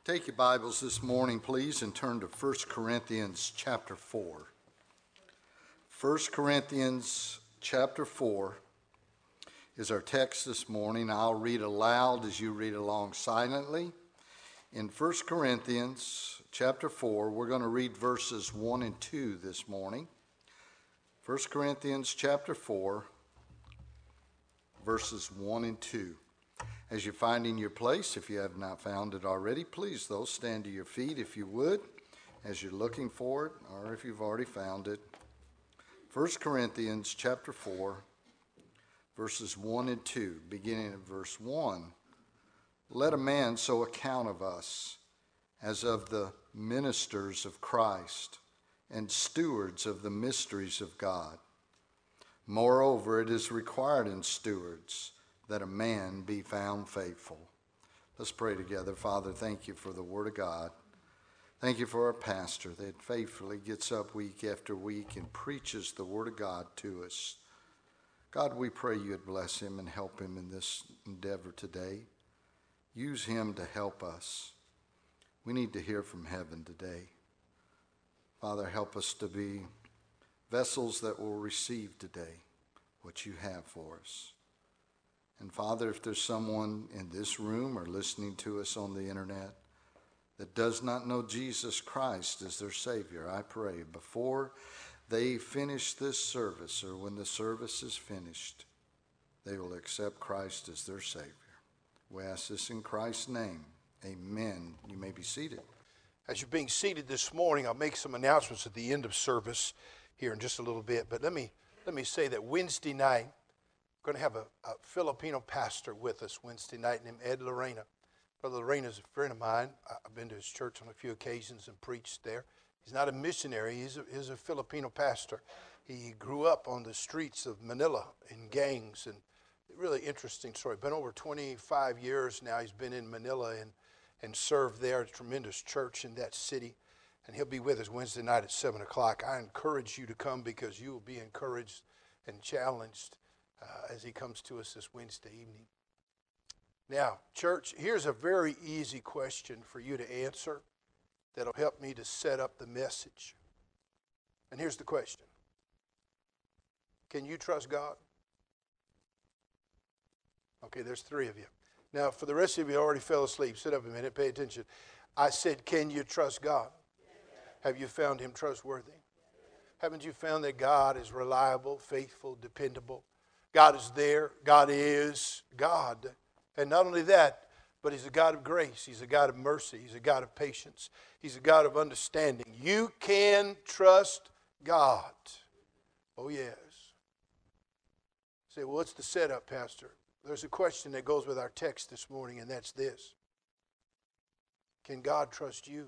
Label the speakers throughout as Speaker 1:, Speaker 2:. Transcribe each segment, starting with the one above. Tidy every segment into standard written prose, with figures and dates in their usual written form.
Speaker 1: Take your Bibles this morning, please, and turn to 1 Corinthians chapter 4. 1 Corinthians chapter 4 is our text this morning. I'll read aloud as you read along silently. In 1 Corinthians chapter 4, we're going to read verses 1 and 2 this morning. 1 Corinthians chapter 4, verses 1 and 2. As you're finding your place, if you have not found it already, please, though, stand to your feet if you would, as you're looking for it, or if you've already found it. 1 Corinthians chapter 4, verses 1 and 2, beginning at verse 1. Let a man so account of us as of the ministers of Christ and stewards of the mysteries of God. Moreover, it is required in stewards that a man be found faithful. Let's pray together. Father, thank you for the Word of God. Thank you for our pastor that faithfully gets up week after week and preaches the Word of God to us. God, we pray you'd bless him and help him in this endeavor today. Use him to help us. We need to hear from heaven today. Father, help us to be vessels that will receive today what you have for us. And Father, if there's someone in this room or listening to us on the internet that does not know Jesus Christ as their Savior, I pray before they finish this service or when the service is finished, they will accept Christ as their Savior. We ask this in Christ's name. Amen. You may be seated.
Speaker 2: As you're being seated this morning, I'll make some announcements at the end of service here in just a little bit. But let me say that Wednesday night, we're going to have a Filipino pastor with us Wednesday night named Ed Lorena. Brother Lorena is a friend of mine. I've been to his church on a few occasions and preached there. He's not a missionary. He's a Filipino pastor. He grew up on the streets of Manila in gangs, and really interesting story. Been over 25 years now. He's been in Manila and served there at a tremendous church in that city. And he'll be with us Wednesday night at 7 o'clock. I encourage you to come because you will be encouraged and challenged as he comes to us this Wednesday evening. Now, church, here's a very easy question for you to answer that'll help me to set up the message. And here's the question. Can you trust God? Okay, there's three of you. Now, for the rest of you who already fell asleep, sit up a minute, pay attention. I said, can you trust God? Have you found him trustworthy? Haven't you found that God is reliable, faithful, dependable? God is there. God is God. And not only that, but he's a God of grace. He's a God of mercy. He's a God of patience. He's a God of understanding. You can trust God. Oh, yes. Say, well, what's the setup, Pastor? There's a question that goes with our text this morning, and that's this. Can God trust you?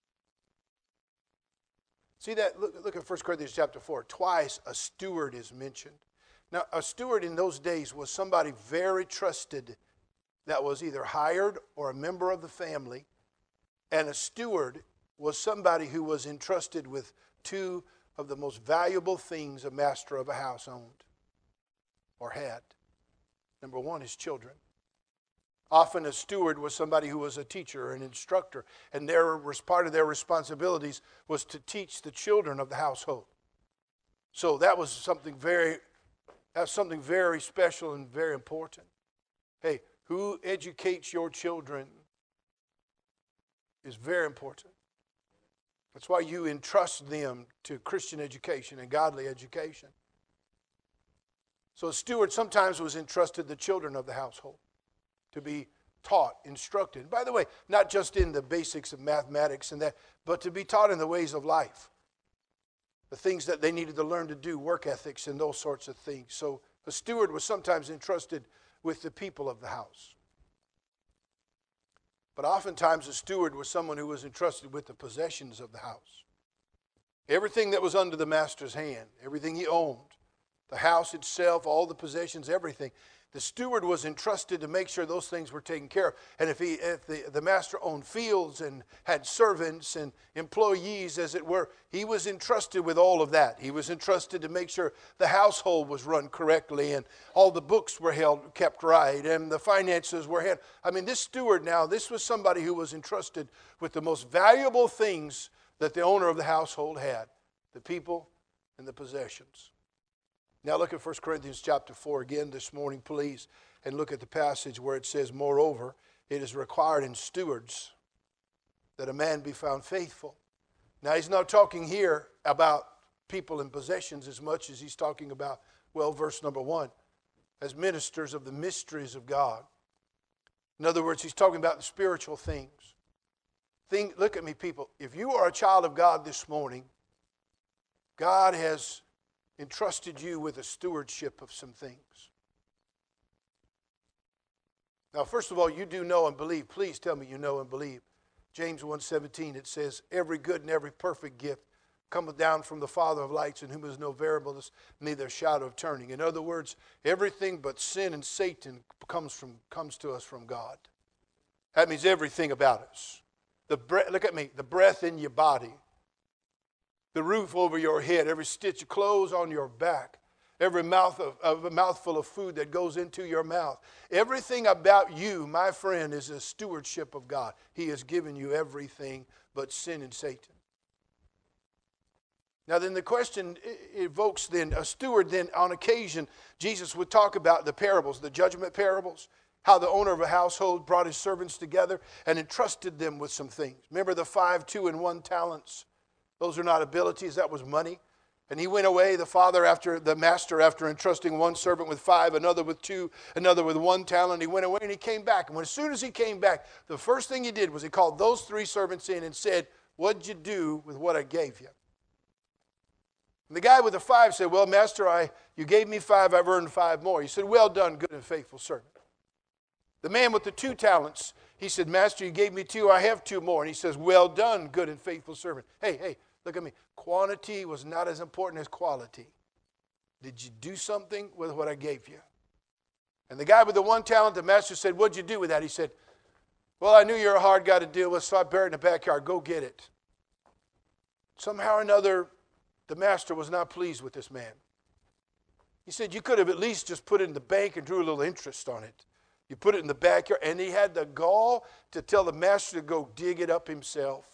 Speaker 2: See that? Look at 1 Corinthians chapter 4. Twice a steward is mentioned. Now, a steward in those days was somebody very trusted that was either hired or a member of the family. And a steward was somebody who was entrusted with two of the most valuable things a master of a house owned or had. Number one, his children. Often a steward was somebody who was a teacher or an instructor, and part of their responsibilities was to teach the children of the household. So that's something very special and very important. Hey, who educates your children is very important. That's why you entrust them to Christian education and godly education. So a steward sometimes was entrusted the children of the household to be taught, instructed. By the way, not just in the basics of mathematics and that, but to be taught in the ways of life. The things that they needed to learn to do, work ethics and those sorts of things. So a steward was sometimes entrusted with the people of the house. But oftentimes a steward was someone who was entrusted with the possessions of the house. Everything that was under the master's hand, everything he owned, The house itself, all the possessions, everything. The steward was entrusted to make sure those things were taken care of. And if the master owned fields and had servants and employees, as it were, he was entrusted with all of that. He was entrusted to make sure the household was run correctly and all the books were kept right and the finances were handled. I mean, this steward now, this was somebody who was entrusted with the most valuable things that the owner of the household had, the people and the possessions. Now look at 1 Corinthians chapter 4 again this morning, please, and look at the passage where it says, moreover, it is required in stewards that a man be found faithful. Now he's not talking here about people and possessions as much as he's talking about, well, verse number 1, as ministers of the mysteries of God. In other words, he's talking about the spiritual things. Look at me, people. If you are a child of God this morning, God has entrusted you with a stewardship of some things. Now, first of all, you do know and believe. Please tell me you know and believe. James 1:17, it says, every good and every perfect gift cometh down from the Father of lights, in whom is no variableness, neither shadow of turning. In other words, everything but sin and Satan comes to us from God. That means everything about us. Look at me, the breath in your body, the roof over your head, every stitch of clothes on your back, every mouthful of food that goes into your mouth. Everything about you, my friend, is a stewardship of God. He has given you everything but sin and Satan. Now then the question evokes then, a steward then on occasion, Jesus would talk about the parables, the judgment parables, how the owner of a household brought his servants together and entrusted them with some things. Remember the 5, 2, and 1 talents? Those are not abilities, that was money. And he went away, the master, after entrusting one servant with 5, another with 2, another with 1 talent. He went away and he came back. And as soon as he came back, the first thing he did was he called those 3 servants in and said, what'd you do with what I gave you? And the guy with the 5 said, well, master, you gave me 5, I've earned 5 more. He said, well done, good and faithful servant. The man with the 2 talents, he said, master, you gave me 2, I have 2 more. And he says, well done, good and faithful servant. Hey, look at me. Quantity was not as important as quality. Did you do something with what I gave you? And the guy with the 1 talent, the master said, what'd you do with that? He said, well, I knew you're a hard guy to deal with, so I buried it in the backyard. Go get it. Somehow or another, the master was not pleased with this man. He said, you could have at least just put it in the bank and drew a little interest on it. You put it in the backyard, and he had the gall to tell the master to go dig it up himself.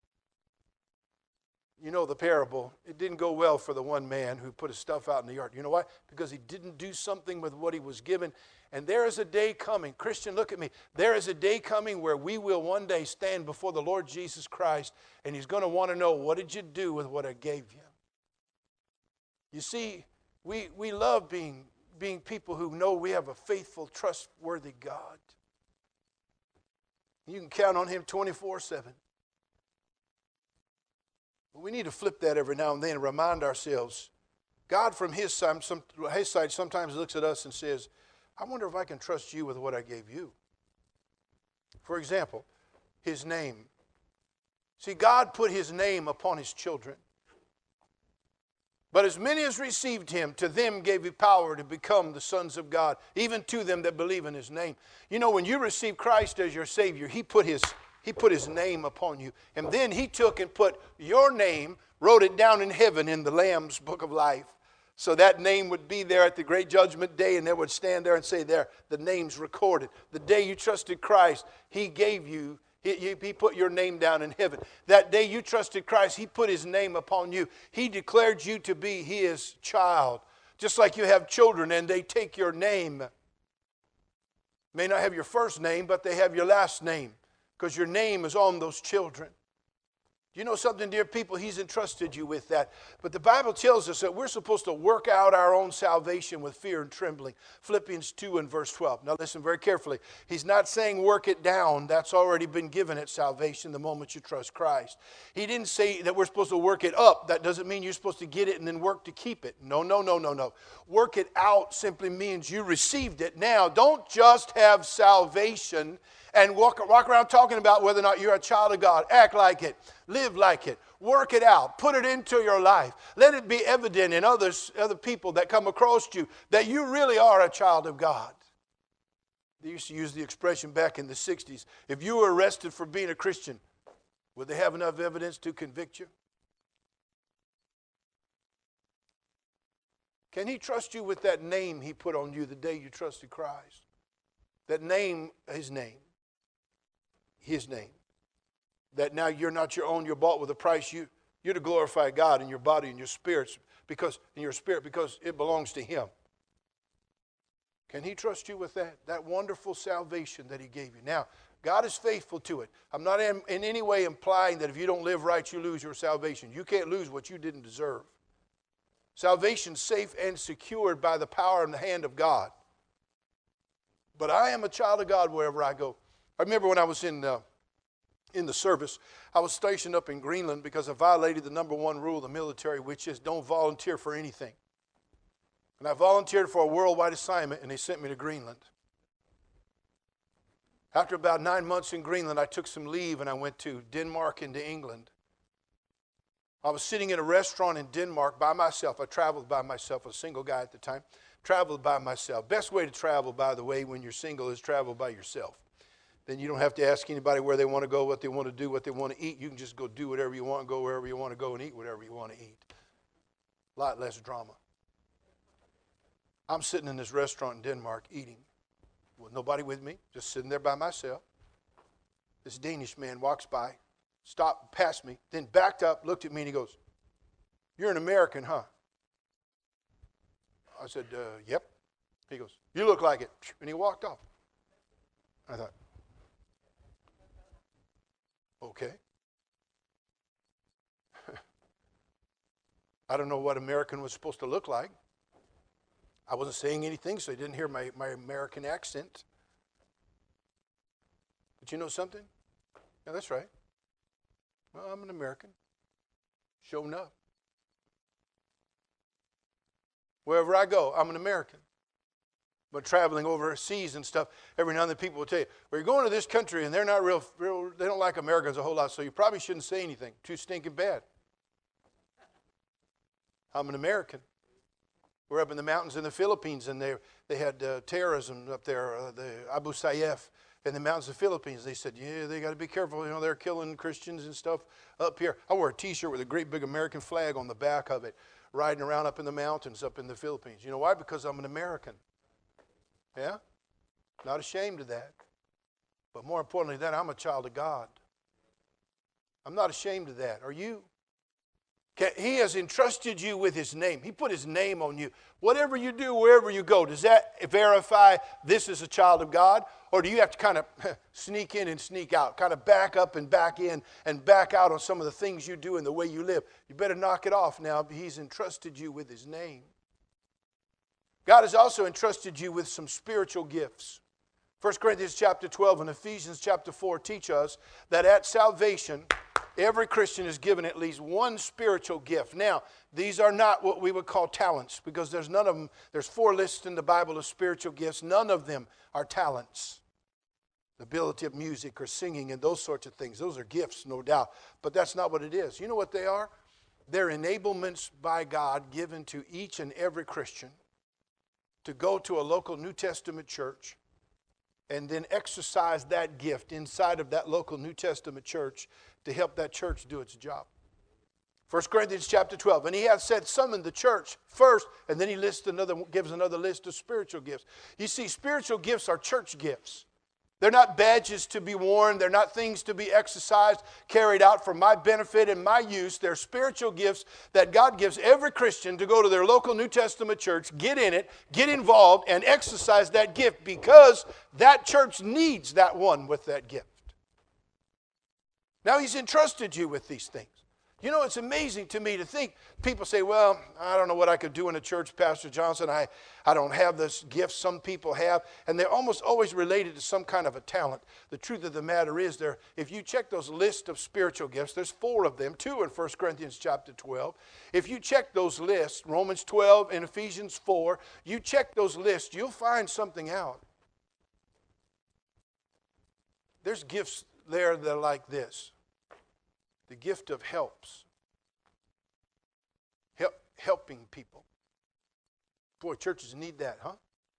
Speaker 2: You know the parable. It didn't go well for the one man who put his stuff out in the yard. You know why? Because he didn't do something with what he was given. And there is a day coming. Christian, look at me. There is a day coming where we will one day stand before the Lord Jesus Christ, and he's going to want to know, what did you do with what I gave you? You see, we love being people who know we have a faithful, trustworthy God. You can count on him 24/7. But we need to flip that every now and then and remind ourselves, God from his side sometimes looks at us and says, I wonder if I can trust you with what I gave you. For example, his name. See, God put his name upon his children. But as many as received him, to them gave he power to become the sons of God, even to them that believe in his name. You know, when you receive Christ as your Savior, he put his name upon you. And then he took and put your name, wrote it down in heaven in the Lamb's book of life. So that name would be there at the great judgment day, and they would stand there and say, there, the name's recorded. The day you trusted Christ, he gave you, he put your name down in heaven. That day you trusted Christ, he put his name upon you. He declared you to be his child. Just like you have children and they take your name. May not have your first name, but they have your last name, because your name is on those children. You know something, dear people? He's entrusted you with that. But the Bible tells us that we're supposed to work out our own salvation with fear and trembling. Philippians 2 and verse 12. Now listen very carefully. He's not saying work it down. That's already been given at salvation the moment you trust Christ. He didn't say that we're supposed to work it up. That doesn't mean you're supposed to get it and then work to keep it. No. Work it out simply means you received it. Now, don't just have salvation and walk around talking about whether or not you're a child of God. Act like it. Live like it. Work it out. Put it into your life. Let it be evident in other people that come across you that you really are a child of God. They used to use the expression back in the 60s, if you were arrested for being a Christian, would they have enough evidence to convict you? Can he trust you with that name he put on you the day you trusted Christ? That name, his name. His name. That now you're not your own, you're bought with a price. You're to glorify God in your body and your spirits because it belongs to him. Can he trust you with that? That wonderful salvation that he gave you. Now, God is faithful to it. I'm not in any way implying that if you don't live right, you lose your salvation. You can't lose what you didn't deserve. Salvation's safe and secured by the power and the hand of God. But I am a child of God wherever I go. I remember when I was in the service, I was stationed up in Greenland because I violated the number one rule of the military, which is don't volunteer for anything. And I volunteered for a worldwide assignment, and they sent me to Greenland. After about 9 months in Greenland, I took some leave, and I went to Denmark and to England. I was sitting in a restaurant in Denmark by myself. I traveled by myself, a single guy at the time. Traveled by myself. Best way to travel, by the way, when you're single is travel by yourself. Then you don't have to ask anybody where they want to go, what they want to do, what they want to eat. You can just go do whatever you want, go wherever you want to go, and eat whatever you want to eat. A lot less drama. I'm sitting in this restaurant in Denmark eating with nobody with me, just sitting there by myself. This Danish man walks by, stopped, passed me, then backed up, looked at me, and he goes, "You're an American, huh?" I said, "Yep." He goes, "You look like it." And he walked off. I thought, okay. I don't know what American was supposed to look like. I wasn't saying anything, so they didn't hear my American accent. But you know something? Yeah, that's right. Well, I'm an American. Showing up. Wherever I go, I'm an American. But traveling overseas and stuff, every now and then people will tell you, well, you're going to this country and they're not real, they don't like Americans a whole lot, so you probably shouldn't say anything. Too stinking bad. I'm an American. We're up in the mountains in the Philippines, and they had terrorism up there, the Abu Sayyaf in the mountains of the Philippines. They said, yeah, they got to be careful. You know, they're killing Christians and stuff up here. I wore a T-shirt with a great big American flag on the back of it, riding around up in the mountains up in the Philippines. You know why? Because I'm an American. Yeah? Not ashamed of that. But more importantly than that, I'm a child of God. I'm not ashamed of that. Are you? He has entrusted you with his name. He put his name on you. Whatever you do, wherever you go, does that verify this is a child of God? Or do you have to kind of sneak in and sneak out, kind of back up and back in and back out on some of the things you do and the way you live? You better knock it off now. He's entrusted you with his name. God has also entrusted you with some spiritual gifts. 1 Corinthians chapter 12 and Ephesians chapter 4 teach us that at salvation, every Christian is given at least one spiritual gift. Now, these are not what we would call talents, because there's none of them. There's 4 lists in the Bible of spiritual gifts. None of them are talents. The ability of music or singing and those sorts of things. Those are gifts, no doubt. But that's not what it is. You know what they are? They're enablements by God given to each and every Christian to go to a local New Testament church and then exercise that gift inside of that local New Testament church to help that church do its job. 1 Corinthians chapter 12. And he has said some in the church first, and then he gives another list of spiritual gifts. You see, spiritual gifts are church gifts. They're not badges to be worn. They're not things to be exercised, carried out for my benefit and my use. They're spiritual gifts that God gives every Christian to go to their local New Testament church, get in it, get involved, and exercise that gift because that church needs that one with that gift. Now he's entrusted you with these things. You know, it's amazing to me to think, people say, well, I don't know what I could do in a church, Pastor Johnson. I don't have this gift some people have. And they're almost always related to some kind of a talent. The truth of the matter is, if you check those lists of spiritual gifts, there's 4 of them, 2 in 1 Corinthians chapter 12. If you check those lists, Romans 12 and Ephesians 4, you check those lists, you'll find something out. There's gifts there that are like this. The gift of helps. Helping people. Boy, churches need that, huh?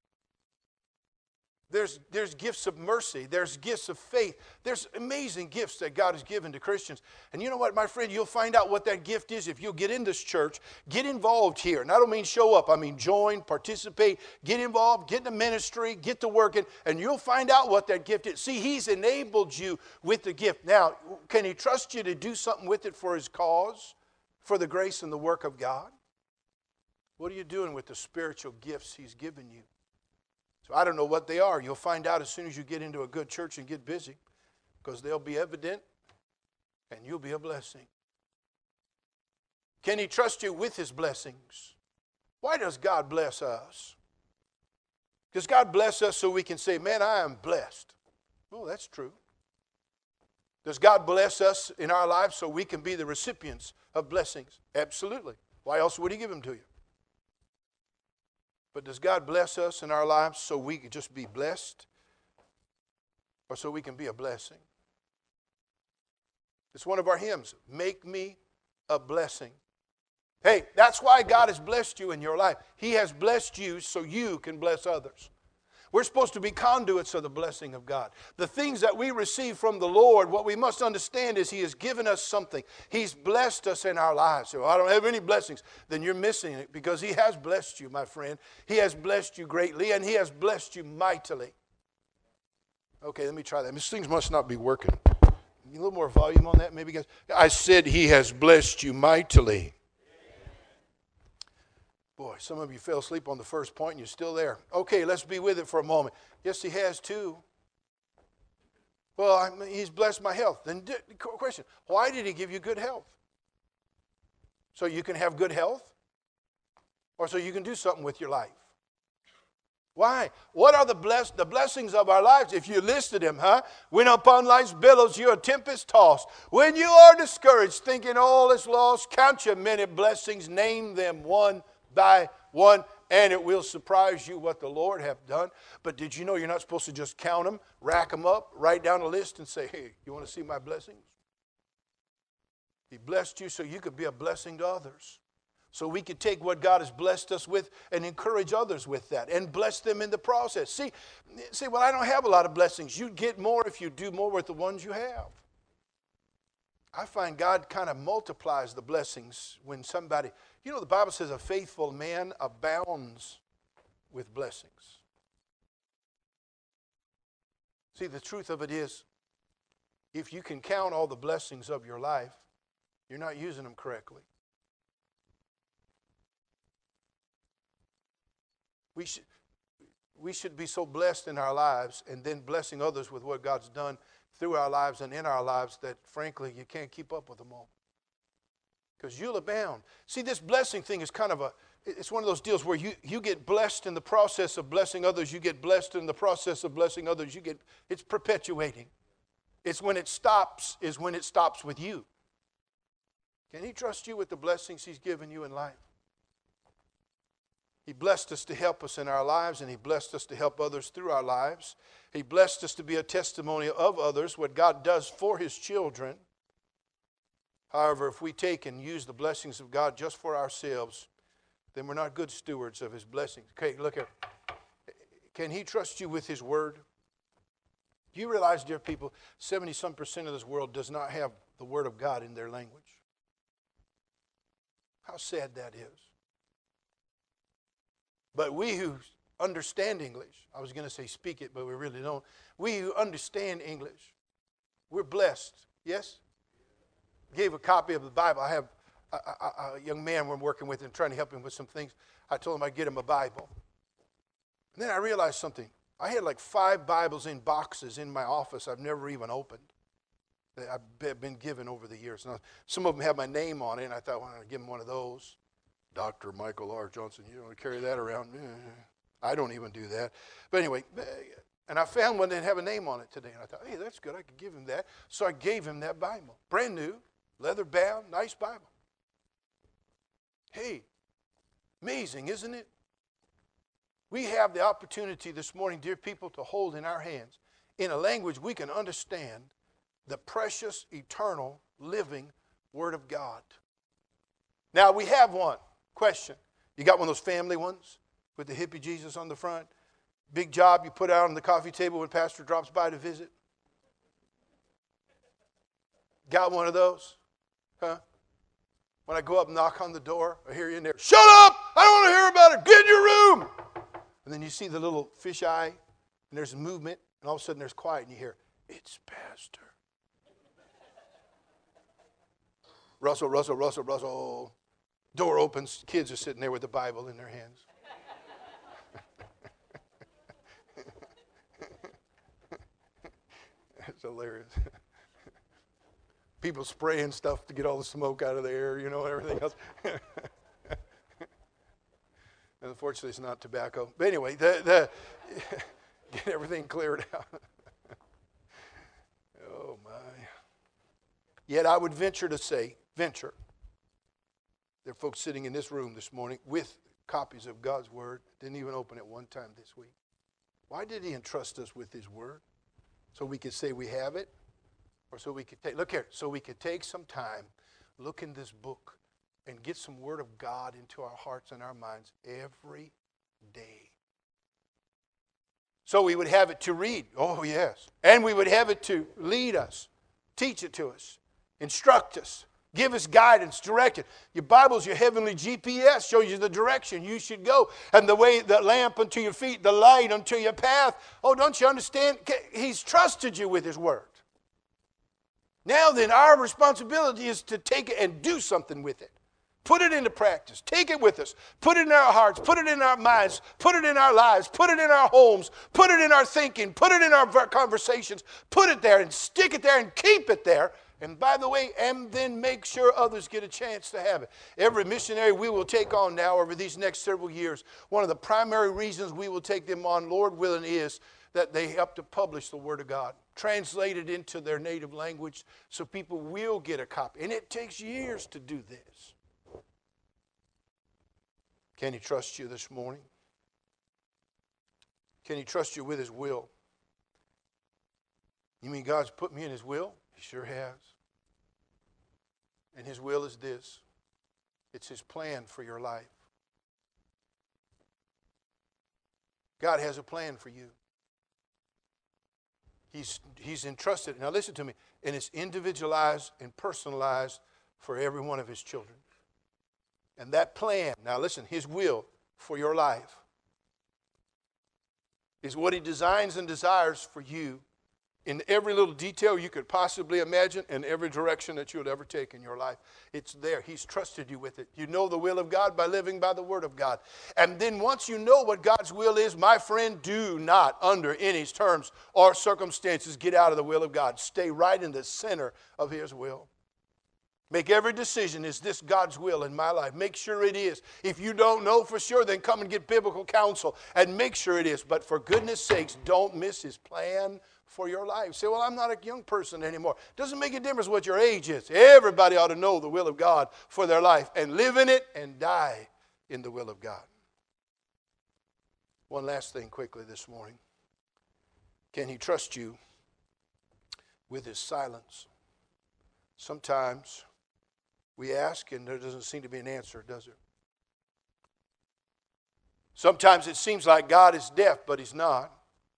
Speaker 2: There's gifts of mercy. There's gifts of faith. There's amazing gifts that God has given to Christians. And you know what, my friend? You'll find out what that gift is if you'll get in this church. Get involved here. And I don't mean show up. I mean join, participate, get involved, get in the ministry, get to working, and you'll find out what that gift is. See, He's enabled you with the gift. Now, can He trust you to do something with it for His cause, for the grace and the work of God? What are you doing with the spiritual gifts He's given you? So I don't know what they are. You'll find out as soon as you get into a good church and get busy, because they'll be evident and you'll be a blessing. Can He trust you with His blessings? Why does God bless us? Does God bless us so we can say, man, I am blessed? Well, that's true. Does God bless us in our lives so we can be the recipients of blessings? Absolutely. Why else would He give them to you? But does God bless us in our lives so we can just be blessed, or so we can be a blessing? It's one of our hymns, Make Me a Blessing. Hey, that's why God has blessed you in your life. He has blessed you so you can bless others. We're supposed to be conduits of the blessing of God. The things that we receive from the Lord, what we must understand is He has given us something. He's blessed us in our lives. So I don't have any blessings. Then you're missing it, because He has blessed you, my friend. He has blessed you greatly, and He has blessed you mightily. Okay, let me try that. These things must not be working. A little more volume on that, maybe, guys. I said He has blessed you mightily. Boy, some of you fell asleep on the first point and you're still there. Okay, let's be with it for a moment. Yes, He has too. Well, He's blessed my health. Then question, why did He give you good health? So you can have good health? Or so you can do something with your life? Why? What are the blessings of our lives? If you listed them, huh? When upon life's billows you're a tempest tossed. When you are discouraged, thinking all is lost, count your many blessings, name them one by one, and it will surprise you what the Lord hath done. But did you know you're not supposed to just count them, rack them up, write down a list and say, hey, you want to see my blessings? He blessed you so you could be a blessing to others. So we could take what God has blessed us with and encourage others with that and bless them in the process. See, well, I don't have a lot of blessings. You get more if you do more with the ones you have. I find God kind of multiplies the blessings when somebody, you know, the Bible says a faithful man abounds with blessings. See, the truth of it is, if you can count all the blessings of your life, you're not using them correctly. We should be so blessed in our lives and then blessing others with what God's done through our lives and in our lives that, frankly, you can't keep up with them all. Because you'll abound. See, this blessing thing is kind of it's one of those deals where you get blessed in the process of blessing others. You get blessed in the process of blessing others. It's perpetuating. It's when it stops with you. Can He trust you with the blessings He's given you in life? He blessed us to help us in our lives, and He blessed us to help others through our lives. He blessed us to be a testimony of others, what God does for His children. However, if we take and use the blessings of God just for ourselves, then we're not good stewards of His blessings. Okay, look here. Can He trust you with His word? Do you realize, dear people, 70-some% of this world does not have the word of God in their language? How sad that is. But we who understand English, I was going to say speak it, but we really don't. We who understand English, we're blessed. Yes? Gave a copy of the Bible. I have a young man we're working with and trying to help him with some things. I told him I'd get him a Bible. And then I realized something. I had like 5 Bibles in boxes in my office I've never even opened. That I've been given over the years. Now, some of them have my name on it, and I thought, well, I'll give him one of those. Dr. Michael R. Johnson, you don't carry that around. I don't even do that. But anyway, and I found one that didn't have a name on it today. And I thought, hey, that's good. I could give him that. So I gave him that Bible. Brand new, leather bound, nice Bible. Hey, amazing, isn't it? We have the opportunity this morning, dear people, to hold in our hands in a language we can understand the precious, eternal, living Word of God. Now, we have one question. You got one of those family ones with the hippie Jesus on the front? Big job you put out on the coffee table when pastor drops by to visit? Got one of those? Huh? When I go up and knock on the door, I hear you in there, shut up! I don't want to hear about it. Get in your room! And then you see the little fish eye, and there's movement, and all of a sudden there's quiet, and you hear, it's pastor. Russell, Russell, Russell, Russell. Door opens, kids are sitting there with the Bible in their hands. That's hilarious. People spraying stuff to get all the smoke out of the air, everything else. Unfortunately, it's not tobacco. But anyway, get everything cleared out. Oh, my. Yet I would venture to say, there are folks sitting in this room this morning with copies of God's Word, didn't even open it one time this week. Why did He entrust us with His Word? So we could say we have it? Or so we could take, look here, so we could take some time, look in this book, and get some Word of God into our hearts and our minds every day. So we would have it to read. Oh, yes. And we would have it to lead us, teach it to us, instruct us, give us guidance, direct it. Your Bible's your heavenly GPS, shows you the direction you should go. And the way, the lamp unto your feet, the light unto your path. Oh, don't you understand? He's trusted you with His Word. Now then, our responsibility is to take it and do something with it. Put it into practice. Take it with us. Put it in our hearts. Put it in our minds. Put it in our lives. Put it in our homes. Put it in our thinking. Put it in our conversations. Put it there and stick it there and keep it there. And by the way, and then make sure others get a chance to have it. Every missionary we will take on now over these next several years, one of the primary reasons we will take them on, Lord willing, is that they help to publish the Word of God, translate it into their native language so people will get a copy. And it takes years to do this. Can He trust you this morning? Can He trust you with His will? You mean God's put me in His will? He sure has. And His will is this. It's His plan for your life. God has a plan for you. He's entrusted, now listen to me, and it's individualized and personalized for every one of His children. And that plan, now listen, His will for your life is what He designs and desires for you in every little detail you could possibly imagine, in every direction that you'll ever take in your life. It's there. He's trusted you with it. You know the will of God by living by the Word of God. And then once you know what God's will is, my friend, do not, under any terms or circumstances, get out of the will of God. Stay right in the center of His will. Make every decision, is this God's will in my life? Make sure it is. If you don't know for sure, then come and get biblical counsel and make sure it is. But for goodness sakes, don't miss His plan for your life. Say, well, I'm not a young person anymore. Doesn't make a difference what your age is. Everybody ought to know the will of God for their life and live in it and die in the will of God. One last thing quickly this morning. Can He trust you with His silence? Sometimes we ask and there doesn't seem to be an answer, does there? Sometimes it seems like God is deaf, but He's not.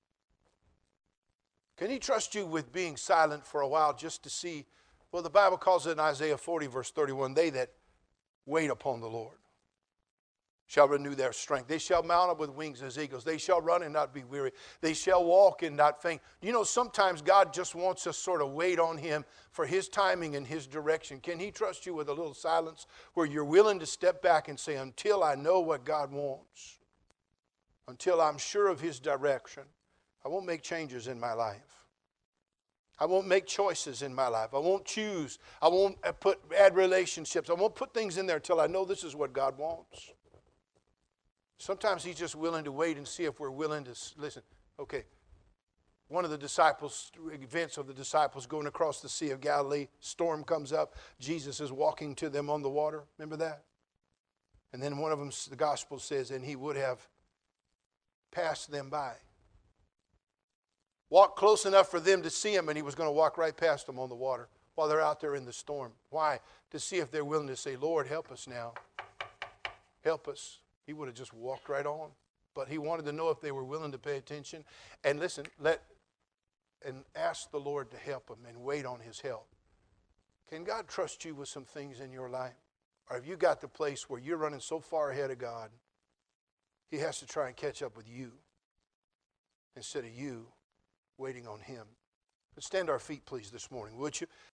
Speaker 2: Can He trust you with being silent for a while just to see? Well, the Bible calls it in Isaiah 40, verse 31, they that wait upon the Lord shall renew their strength. They shall mount up with wings as eagles. They shall run and not be weary. They shall walk and not faint. You know, sometimes God just wants us sort of wait on Him for His timing and His direction. Can He trust you with a little silence where you're willing to step back and say, until I know what God wants, until I'm sure of His direction, I won't make changes in my life. I won't make choices in my life. I won't choose. I won't add relationships. I won't put things in there until I know this is what God wants. Sometimes He's just willing to wait and see if we're willing to listen. Okay, one of the disciples, events of the disciples going across the Sea of Galilee, storm comes up. Jesus is walking to them on the water. Remember that? And then one of them, the gospel says, and He would have passed them by. Walked close enough for them to see him, and he was going to walk right past them on the water while they're out there in the storm. Why? To see if they're willing to say, Lord, help us now. Help us. He would have just walked right on. But he wanted to know if they were willing to pay attention. And listen, and ask the Lord to help them and wait on his help. Can God trust you with some things in your life? Or have you got the place where you're running so far ahead of God, he has to try and catch up with you instead of you waiting on him? Let's stand to our feet, please, this morning, would you?